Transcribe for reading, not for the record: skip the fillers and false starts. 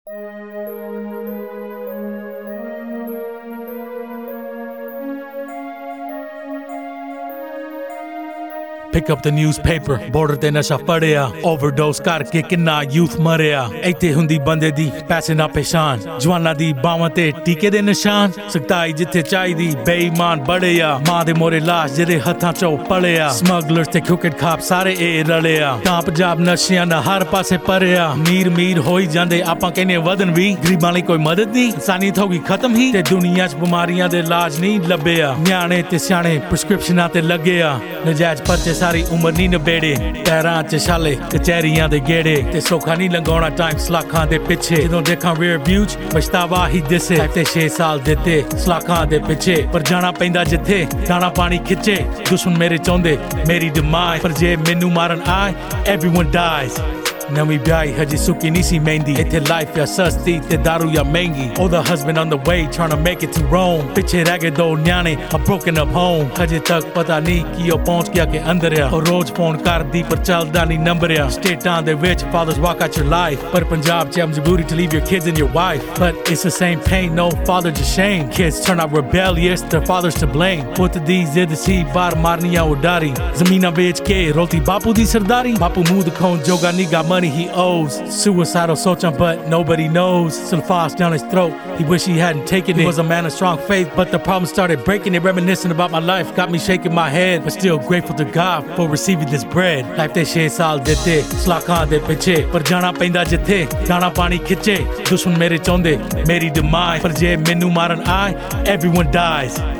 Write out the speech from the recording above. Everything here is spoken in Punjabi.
Pick up the newspaper, border ਤੇ ਨਸ਼ਾ ਫੜਿਆ, overdose ਕਰਕੇ ਕਿੰਨਾ youth ਮਰਿਆ। ਇੱਥੇ ਹੁੰਦੀ ਬੰਦੇ ਦੀ ਪੈਸੇ ਨਾ ਪਛਾਣ, ਜਵਾਨਾਂ ਦੀ ਬਾਵਾਂ ਤੇ ਟੀਕੇ ਦੇ ਨਿਸ਼ਾਨ। ਸਖਤਾਈ ਜਿੱਥੇ ਚਾਹੀਦੀ ਬੇਈਮਾਨ ਬੜਿਆ, ਮਾਂ ਦੇ ਮੋਰੇ ਲਾਸ਼ ਜਿਹਦੇ ਹੱਥਾਂ ਚੋਂ ਪਲਿਆ। ਸਮਗਲਰਸ ਤੇ ਕ੍ਰਿਕਟ ਖਾਪ ਸਾਰੇ ਇਹ ਰਲਿਆ, ਤਾਂ ਪੰਜਾਬ ਨਸ਼ਿਆਂ ਦਾ ਹਰ ਪਾਸੇ ਭਰਿਆ। ਮੀਰ ਹੋਈ ਜਾਂਦੇ ਆਪਾਂ ਕਹਿੰਦੇ ਵਧਣ ਵੀ, ਗਰੀਬਾਂ ਲਈ ਕੋਈ ਮਦਦ ਨਹੀਂ, ਇਨਸਾਨੀਅਤ ਹੋ ਗਈ ਖਤਮ ਹੀ। ਤੇ ਦੁਨੀਆ 'ਚ ਬਿਮਾਰੀਆਂ ਦੇ ਇਲਾਜ ਨਹੀਂ ਲੱਭਿਆ, ਨਿਆਣੇ ਤੇ ਸਿਆਣੇ ਪ੍ਰਿਸਕ੍ਰਿਪਸ਼ਨਾਂ ਤੇ ਲੱਗਿਆ। ਨਜਾਇਜ਼ ਪਰਚੇ ਸਾਰੀ ਉਮਰ ਨਹੀਂ ਨਬੇੜੇ, ਪੈਰਾਂ 'ਚ ਛਾਲੇ ਕਚਹਿਰੀਆਂ ਦੇ ਗੇੜੇ। ਤੇ ਸੌਖਾ ਨਹੀਂ ਲੰਘਾਉਣਾ ਟਾਈਮ ਸਲਾਖਾਂ ਦੇ ਪਿੱਛੇ, ਜਦੋਂ ਦੇਖਾਂ ਰੀਅਰ ਵਿਊ 'ਚ ਪਛਤਾਵਾ ਹੀ ਦਿਸੇ। ਤੇ 6 ਸਾਲ ਦਿੱਤੇ ਸਲਾਖਾਂ ਦੇ ਪਿੱਛੇ, ਪਰ ਜਾਣਾ ਪੈਂਦਾ ਜਿੱਥੇ ਦਾਣਾ ਪਾਣੀ ਖਿੱਚੇ। ਦੁਸ਼ਮਣ ਮੇਰੇ ਚਾਹੁੰਦੇ ਮੇਰੀ ਡਿਮਾਈਜ਼, ਪਰ ਜੇ ਮੈਨੂੰ ਮਾਰਨ ਆਏ everyone dies। ਨਵੀਂ ਵਿਆਹੀ ਹਜੇ ਸੁੱਕੀ ਨਹੀਂ ਸੀ ਮਹਿੰਦੀ, ਇੱਥੇ ਲਾਈਫ ਆ ਸਸਤੀ ਤੇ ਦਾਰੂ ਆ ਮਹਿੰਗੀ। ਉਹਦਾ husband on the way trying to make it to Rome, ਪਿੱਛੇ ਰਹਿ ਗਏ ਦੋ ਨਿਆਣੇ a broken up home। ਹਜੇ ਤੱਕ ਪਤਾ ਨਹੀਂ ਕਿ ਉਹ ਪਹੁੰਚ ਗਿਆ ਕਿ ਅੰਦਰ ਆ। ਉਹ ਰੋਜ਼ ਫੋਨ ਕਰਦੀ ਪਰ ਚੱਲਦਾ ਨਹੀਂ ਨੰਬਰ ਆ। ਸਟੇਟਾਂ ਦੇ ਵਿੱਚ fathers walk out your life, ਪਰ ਪੰਜਾਬ 'ਚ ਮਜਬੂਰੀ to leave your kids and your wife। But it's the same pain, no father to shame, kids turn out rebellious, their fathers to blame। ਪੁੱਤ ਦੀ ਜ਼ਿੱਦ ਸੀ ਬਾਹਰ ਮਾਰਨੀਆਂ ਉਡਾਰੀ, ਜ਼ਮੀਨਾਂ ਵੇਚ ਕੇ ਰੋਲਤੀ ਬਾਪੂ ਦੀ ਸਰਦਾਰੀ। ਬਾਪੂ ਮੂੰਹ ਦਿਖਾਉਣ ਜੋਗਾ ਨਿਗਾ money he owes, suicidal ਸੋਚਾਂ but nobody knows, still fast down his throat, he wish he hadn't taken it। He was a man of strong faith but the problem started breaking it, reminiscing about my life got me shaking my head, but still grateful to God for receiving this bread। Life ਤੇ 6 ਸਾਲ ਦਿੱਤੇ ਸਲਾਖਾਂ ਦੇ ਪਿੱਛੇ, ਪਰ ਜਾਣਾ ਪੈਂਦਾ ਜਿੱਥੇ ਦਾਣਾ ਪਾਣੀ ਖਿੱਚੇ। ਦੁਸ਼ਮਣ ਮੇਰੇ ਚਾਹੁੰਦੇ ਮੇਰੀ ਡਿਮਾਈਜ਼, ਪਰ ਜੇ ਮੈਨੂੰ ਮਾਰਨ ਆਏ everyone dies।